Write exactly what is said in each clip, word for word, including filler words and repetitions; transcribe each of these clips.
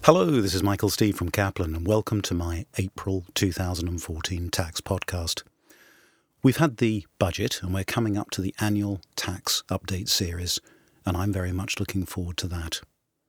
Hello, this is Michael Steve from Kaplan, and welcome to my April two thousand fourteen tax podcast. We've had the budget, and we're coming up to the annual tax update series, and I'm very much looking forward to that.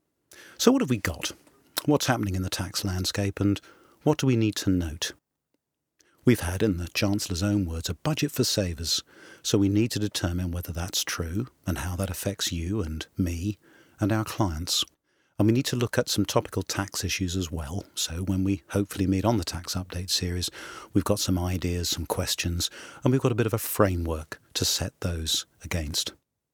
So what have we got? What's happening in the tax landscape, and what do we need to note? We've had, in the Chancellor's own words, a budget for savers, so we need to determine whether that's true and how that affects you and me and our clients. And we need to look at some topical tax issues as well, so when we hopefully meet on the tax update series, we've got some ideas, some questions, and we've got a bit of a framework to set those against.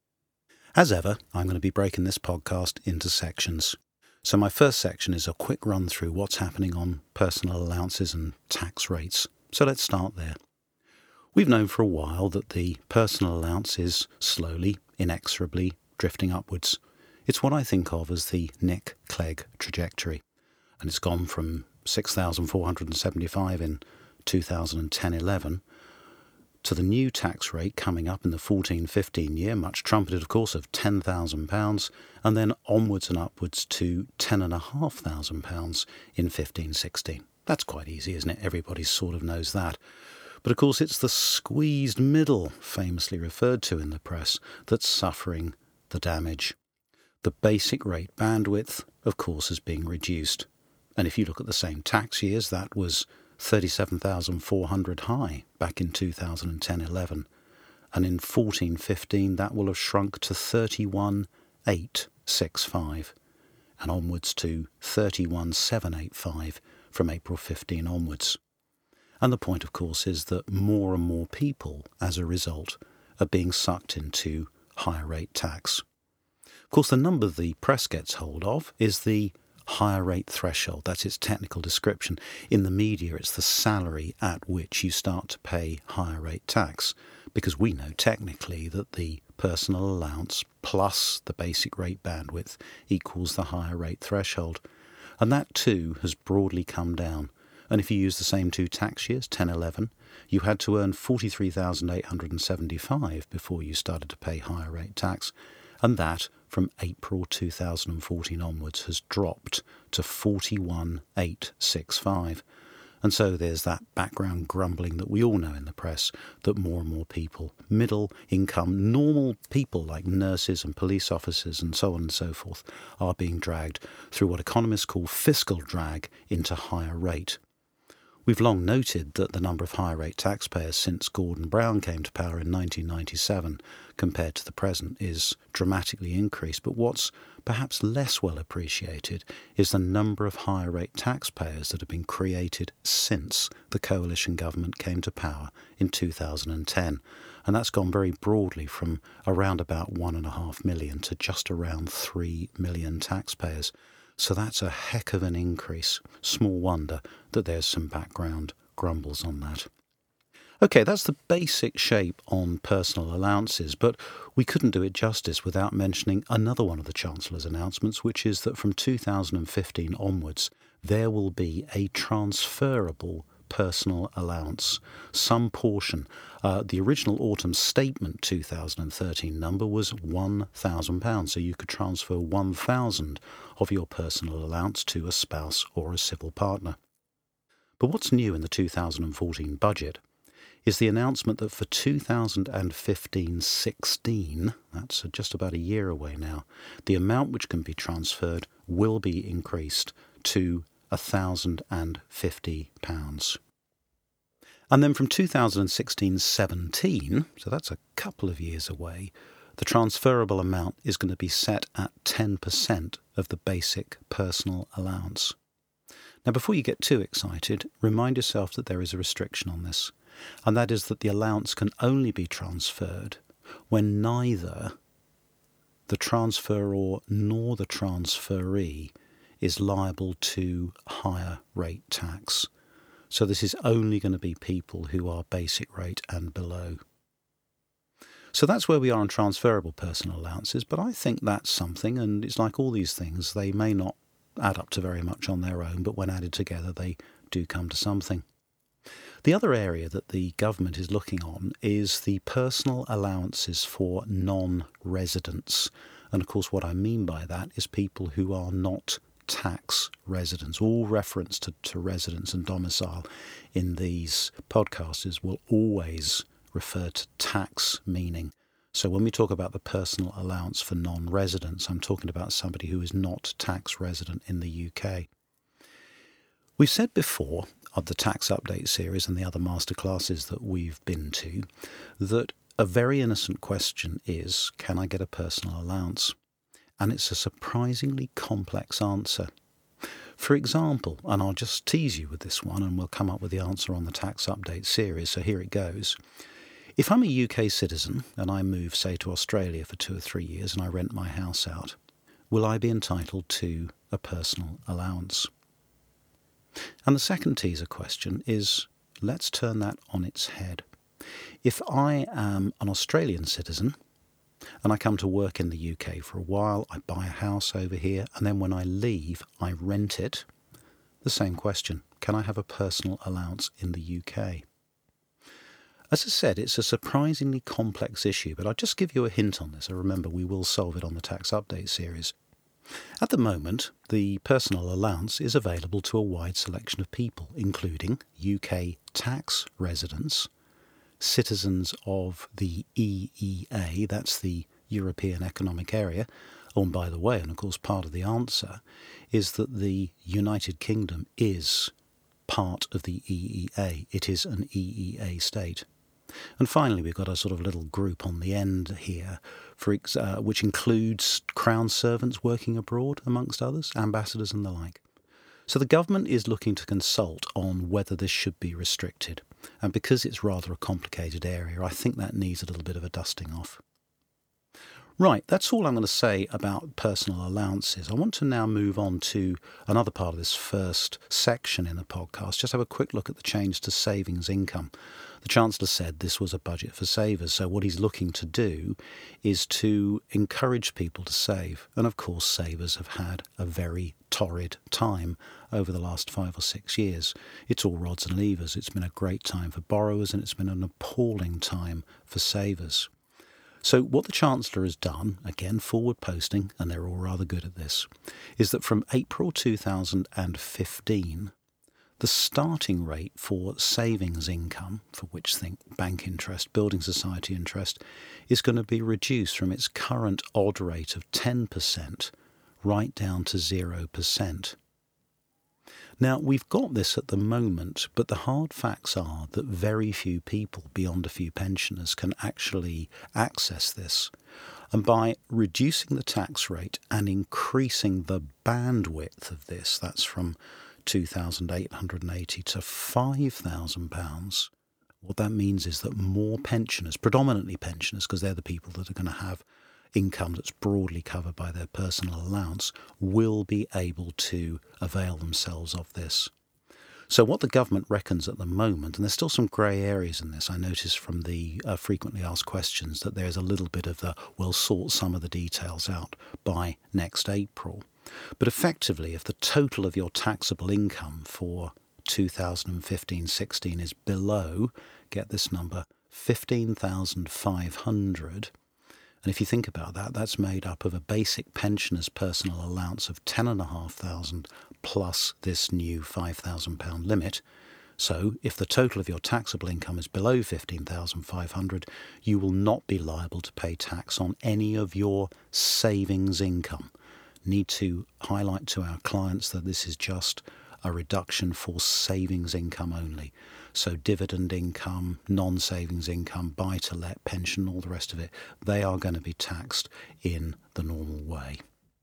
As ever, I'm going to be breaking this podcast into sections. So my first section is a quick run through what's happening on personal allowances and tax rates. So let's start there. We've known for a while that the personal allowance is slowly, inexorably drifting upwards. It's what I think of as the Nick Clegg trajectory, and it's gone from six thousand four hundred seventy-five in two thousand ten eleven to the new tax rate coming up in the fourteen fifteen year, much trumpeted of course, of ten thousand pounds, and then onwards and upwards to ten thousand five hundred pounds in fifteen sixteen. That's quite easy, isn't it? Everybody sort of knows that. But of course it's the squeezed middle, famously referred to in the press, that's suffering the damage. The basic rate bandwidth, of course, is being reduced. And if you look at the same tax years, that was thirty-seven thousand four hundred high back in two thousand ten eleven. And in fourteen fifteen, that will have shrunk to thirty-one thousand eight hundred sixty-five and onwards to thirty-one thousand seven hundred eighty-five from April fifteen onwards. And the point, of course, is that more and more people, as a result, are being sucked into higher rate tax. Of course, the number the press gets hold of is the higher rate threshold. That's its technical description. In the media, it's the salary at which you start to pay higher rate tax, because we know technically that the personal allowance plus the basic rate bandwidth equals the higher rate threshold. And that too has broadly come down. And if you use the same two tax years, ten eleven, you had to earn forty-three thousand eight hundred seventy-five before you started to pay higher rate tax. And that, from April two thousand fourteen onwards, has dropped to forty-one thousand eight hundred sixty-five. And so there's that background grumbling that we all know in the press, that more and more people, middle income, normal people like nurses and police officers and so on and so forth, are being dragged through what economists call fiscal drag into higher rate. We've long noted that the number of higher rate taxpayers since Gordon Brown came to power in nineteen ninety-seven compared to the present is dramatically increased, but what's perhaps less well appreciated is the number of higher rate taxpayers that have been created since the coalition government came to power in two thousand ten. And that's gone very broadly from around about one and a half million to just around three million taxpayers. So that's a heck of an increase. Small wonder that there's some background grumbles on that. Okay, that's the basic shape on personal allowances, but we couldn't do it justice without mentioning another one of the Chancellor's announcements, which is that from two thousand fifteen onwards, there will be a transferable personal allowance, some portion. Uh, the original autumn statement two thousand thirteen number was one thousand pounds, so you could transfer one thousand of your personal allowance to a spouse or a civil partner. But what's new in the two thousand fourteen budget is the announcement that for two thousand fifteen sixteen, that's just about a year away now, the amount which can be transferred will be increased to one thousand fifty pounds. And then from two thousand sixteen seventeen, so that's a couple of years away, the transferable amount is going to be set at ten percent of the basic personal allowance. Now, before you get too excited, remind yourself that there is a restriction on this, and that is that the allowance can only be transferred when neither the transferor nor the transferee is liable to higher rate tax. So this is only going to be people who are basic rate and below. So that's where we are on transferable personal allowances, but I think that's something, and it's like all these things, they may not add up to very much on their own, but when added together they do come to something. The other area that the government is looking on is the personal allowances for non-residents. And of course what I mean by that is people who are not tax residence. All reference to, to residence and domicile in these podcasts will always refer to tax meaning. So when we talk about the personal allowance for non-residents, I'm talking about somebody who is not tax resident in the U K. We've said before of the tax update series and the other masterclasses that we've been to that a very innocent question is, can I get a personal allowance? And it's a surprisingly complex answer. For example, and I'll just tease you with this one and we'll come up with the answer on the tax update series, so here it goes. If I'm a U K citizen and I move, say, to Australia for two or three years and I rent my house out, will I be entitled to a personal allowance? And the second teaser question is, let's turn that on its head. If I am an Australian citizen and I come to work in the U K for a while, I buy a house over here, and then when I leave, I rent it, the same question, can I have a personal allowance in the U K? As I said, it's a surprisingly complex issue, but I'll just give you a hint on this. I remember we will solve it on the tax update series. At the moment, the personal allowance is available to a wide selection of people, including U K tax residents, citizens of the E E A, that's the European Economic Area. Oh, and by the way, and of course part of the answer, is that the United Kingdom is part of the E E A. It is an E E A state. And finally, we've got a sort of little group on the end here, for uh, which includes Crown servants working abroad, amongst others, ambassadors and the like. So the government is looking to consult on whether this should be restricted. And because it's rather a complicated area, I think that needs a little bit of a dusting off. Right, that's all I'm going to say about personal allowances. I want to now move on to another part of this first section in the podcast. Just have a quick look at the change to savings income. The Chancellor said this was a budget for savers, so what he's looking to do is to encourage people to save. And of course, savers have had a very torrid time over the last five or six years. It's all rods and levers. It's been a great time for borrowers and it's been an appalling time for savers. So what the Chancellor has done, again forward posting, and they're all rather good at this, is that from April two thousand fifteen, the starting rate for savings income, for which think bank interest, building society interest, is going to be reduced from its current odd rate of ten percent right down to zero percent. Now, we've got this at the moment, but the hard facts are that very few people beyond a few pensioners can actually access this. And by reducing the tax rate and increasing the bandwidth of this, that's from two thousand eight hundred eighty to five thousand pounds, what that means is that more pensioners, predominantly pensioners, because they're the people that are going to have income that's broadly covered by their personal allowance, will be able to avail themselves of this. So what the government reckons at the moment, and there's still some grey areas in this, I notice from the uh, frequently asked questions that there's a little bit of the, we'll sort some of the details out by next April. But effectively, if the total of your taxable income for two thousand fifteen sixteen is below, get this number, fifteen thousand five hundred, and if you think about that, that's made up of a basic pensioner's personal allowance of ten thousand five hundred pounds plus this new five thousand pounds limit. So if the total of your taxable income is below fifteen thousand five hundred pounds, you will not be liable to pay tax on any of your savings income. Need to highlight to our clients that this is just a reduction for savings income only. So dividend income, non-savings income, buy-to-let, pension, all the rest of it, they are going to be taxed in the normal way.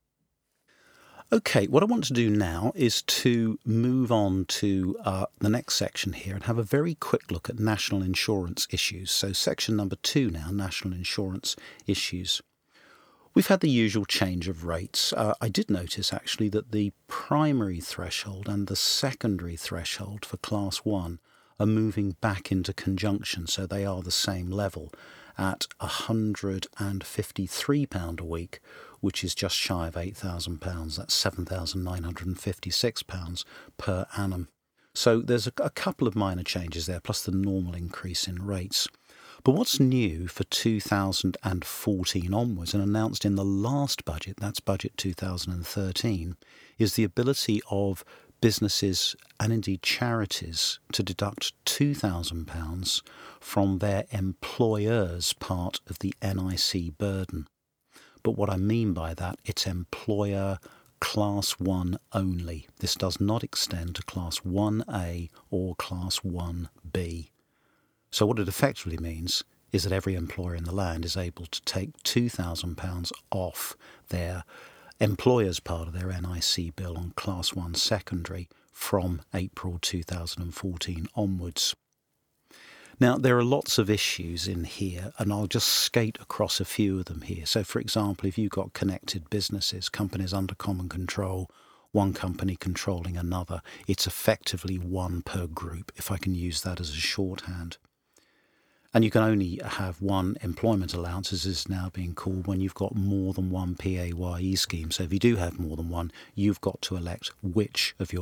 Okay, what I want to do now is to move on to uh, the next section here and have a very quick look at national insurance issues. So section number two now, national insurance issues. We've had the usual change of rates. Uh, I did notice actually that the primary threshold and the secondary threshold for class one are moving back into conjunction, so they are the same level at one hundred fifty-three pounds a week, which is just shy of eight thousand pounds. That's seven thousand nine hundred fifty-six pounds per annum. So there's a, a couple of minor changes there, plus the normal increase in rates. But what's new for two thousand fourteen onwards and announced in the last budget, that's budget two thousand thirteen, is the ability of businesses and indeed charities to deduct two thousand pounds from their employer's part of the N I C burden. But what I mean by that, it's employer Class one only. This does not extend to Class one A or Class one B. So what it effectively means is that every employer in the land is able to take two thousand pounds off their employer's part of their N I C bill on Class one secondary from April two thousand fourteen onwards. Now, there are lots of issues in here, and I'll just skate across a few of them here. So, for example, if you've got connected businesses, companies under common control, one company controlling another, it's effectively one per group, if I can use that as a shorthand. And you can only have one employment allowance, as is now being called, when you've got more than one P A Y E scheme. So if you do have more than one, you've got to elect which of your